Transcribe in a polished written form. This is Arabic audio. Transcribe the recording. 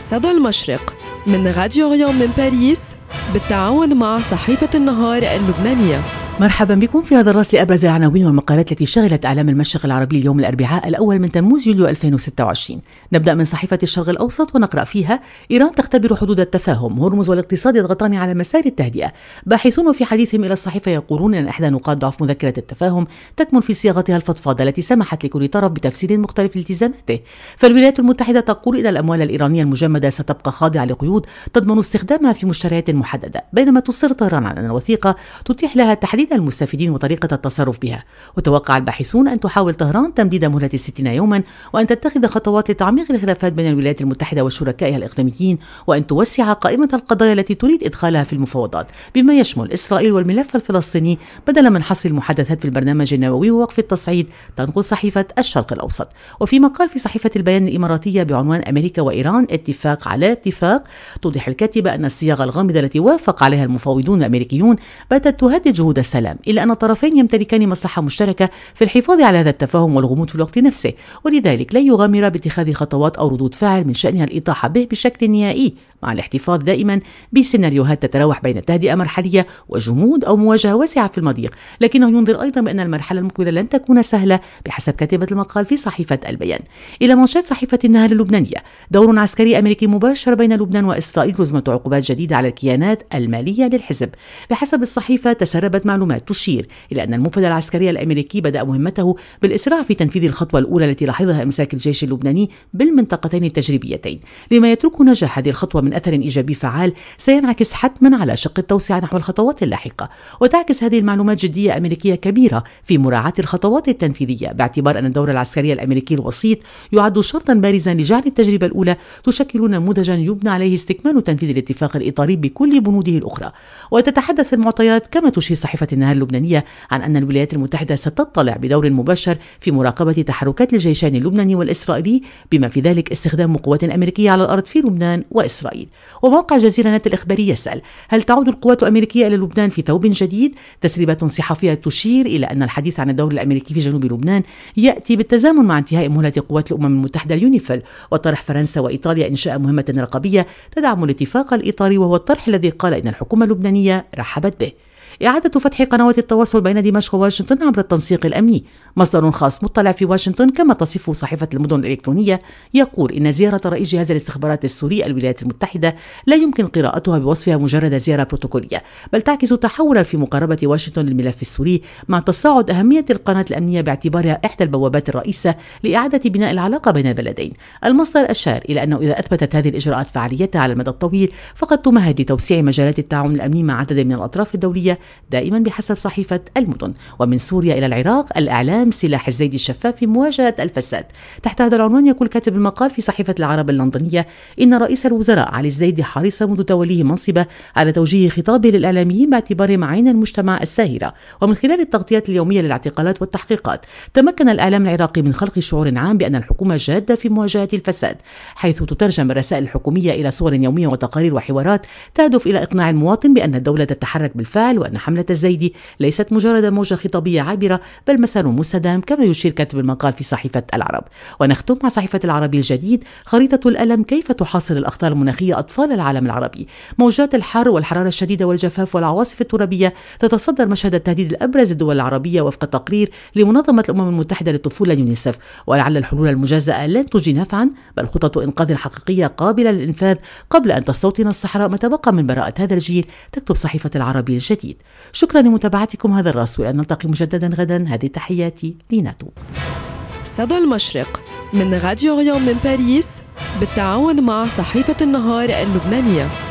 صدى المشرق من راديو غيوم من باريس بالتعاون مع صحيفة النهار اللبنانية. مرحبا بكم في هذا الرأس لأبرز العناوين والمقالات التي شغلت إعلام المشرق العربي اليوم الأربعاء الأول من تموز يوليو 2026. نبدأ من صحيفة الشرق الأوسط ونقرأ فيها: إيران تختبر حدود التفاهم، هرمز والاقتصاد يضغطان على مسار التهدئة. باحثون في حديثهم إلى الصحيفة يقولون أن إحدى نقاط ضعف مذكرة التفاهم تكمن في صياغتها الفضفاضة التي سمحت لكل طرف بتفسير مختلف لالتزاماته. فالولايات المتحدة تقول إن الأموال الإيرانية المجمدة ستبقى خاضعة لقيود تضمن استخدامها في مشتريات محددة، بينما تصر طهران على أن الوثيقة تتيح لها تحديد المستفيدين وطريقة التصرف بها. وتوقع الباحثون أن تحاول طهران تمديد مهلة 60 يوما، وأن تتخذ خطوات لتعميق الخلافات بين الولايات المتحدة وشركائها الإقليميين، وأن توسع قائمة القضايا التي تريد إدخالها في المفاوضات بما يشمل إسرائيل والملف الفلسطيني بدلا من حصر المحادثات في البرنامج النووي ووقف التصعيد، تنقل صحيفة الشرق الأوسط. وفي مقال في صحيفة البيان الإماراتية بعنوان أمريكا وإيران اتفاق على اتفاق، توضح الكاتبة أن الصياغة الغامضة التي وافق عليها المفاوضون الأمريكيون باتت تهدد جهود السلام، إلا أن الطرفين يمتلكان مصلحة مشتركة في الحفاظ على هذا التفاهم والغموض في الوقت نفسه، ولذلك لا يغامر باتخاذ خطوات أو ردود فعل من شأنها الإطاحة به بشكل نهائي، مع الاحتفاظ دائما بسيناريوهات تتراوح بين تهدئة مرحلية وجمود أو مواجهة واسعة في المضيق. لكنه ينذر أيضا بأن المرحلة المقبلة لن تكون سهلة بحسب كاتبة المقال في صحيفة البيان. إلى منشات صحيفة النهار اللبنانية: دور عسكري أمريكي مباشر بين لبنان وإسرائيل، رزمة عقوبات جديدة على الكيانات المالية للحزب. بحسب الصحيفة تسربت معلومات تشير إلى أن المنفذ العسكري الأمريكي بدأ مهمته بالإسراع في تنفيذ الخطوة الأولى التي لاحظها إمساك الجيش اللبناني بالمنطقتين التجريبيتين، لما يترك نجاح هذه الخطوة من أثر إيجابي فعال سينعكس حتما على شق التوسعة نحو الخطوات اللاحقة. وتعكس هذه المعلومات جدية أمريكية كبيرة في مراعاة الخطوات التنفيذية، باعتبار أن الدور العسكري الأمريكي الوسيط يعد شرطا بارزا لجعل التجربة الأولى تشكل نموذجا يبنى عليه استكمال تنفيذ الاتفاق الإطاري بكل بنوده الأخرى. وتتحدث المعطيات كما تشير صحيفة النهار اللبنانية عن أن الولايات المتحدة ستطلع بدور مباشر في مراقبة تحركات الجيشين اللبناني والإسرائيلي، بما في ذلك استخدام قوات أمريكية على الأرض في لبنان وإسرائيل. وموقع جزيرة نت الإخباري يسأل: هل تعود القوات الأمريكية إلى لبنان في ثوب جديد؟ تسريبات صحفية تشير إلى أن الحديث عن الدور الأمريكي في جنوب لبنان يأتي بالتزامن مع انتهاء مهلة قوات الأمم المتحدة اليونيفيل، وطرح فرنسا وإيطاليا إنشاء مهمة رقابية تدعم الاتفاق الإطاري، وهو الطرح الذي قال إن الحكومة اللبنانية رحبت به. إعادة فتح قنوات التواصل بين دمشق وواشنطن عبر التنسيق الأمني. مصدر خاص مطلع في واشنطن كما تصفه صحيفة المدن الإلكترونية يقول إن زيارة رئيس جهاز الاستخبارات السوري الولايات المتحدة لا يمكن قراءتها بوصفها مجرد زيارة بروتوكولية، بل تعكس تحولا في مقاربة واشنطن للملف السوري، مع تصاعد أهمية القناة الأمنية باعتبارها إحدى البوابات الرئيسة لإعادة بناء العلاقة بين البلدين. المصدر أشار إلى أنه إذا أثبتت هذه الإجراءات فعاليتها على المدى الطويل فقد تمهد لتوسيع مجالات التعاون الأمني مع عدد من الأطراف الدولية، دائما بحسب صحيفة المدن. ومن سوريا إلى العراق: الإعلام سلاح الزيدي الشفاف في مواجهة الفساد. تحت هذا العنوان يقول كاتب المقال في صحيفة العرب اللندنية إن رئيس الوزراء علي الزيدي حريص منذ توليه منصبه على توجيه خطابه للإعلاميين باعتبارهم عين المجتمع الساهرة. ومن خلال التغطيات اليومية للاعتقالات والتحقيقات تمكن الإعلام العراقي من خلق شعور عام بأن الحكومة جادة في مواجهة الفساد، حيث تترجم الرسائل الحكومية إلى صور يومية وتقارير وحوارات تهدف إلى إقناع المواطن بأن الدولة تتحرك بالفعل، وأن حملة الزيدي ليست مجرد موجة خطابية عابرة بل مسار مستدام، كما يشير كاتب المقال في صحيفة العرب. ونختم مع صحيفة العربي الجديد: خريطة الألم، كيف تحاصر الأخطار المناخية أطفال العالم العربي. موجات الحر والحرارة الشديدة والجفاف والعواصف الترابية تتصدر مشهد التهديد الأبرز الدول العربية وفق تقرير لمنظمة الأمم المتحدة للطفولة يونيسف. ولعل الحلول المجازأة لن تجدي نفعا، بل خطط إنقاذ حقيقية قابلة للإنفاذ قبل أن تستوطن الصحراء ما تبقى من براءة هذا الجيل، تكتب صحيفة العربي الجديد. شكرا لمتابعتكم هذا الرأس، وإلى أن نلتقي مجددا غدا. هذه تحياتي ليناتو. صدى المشرق من راديو غيوم من باريس بالتعاون مع صحيفة النهار اللبنانية.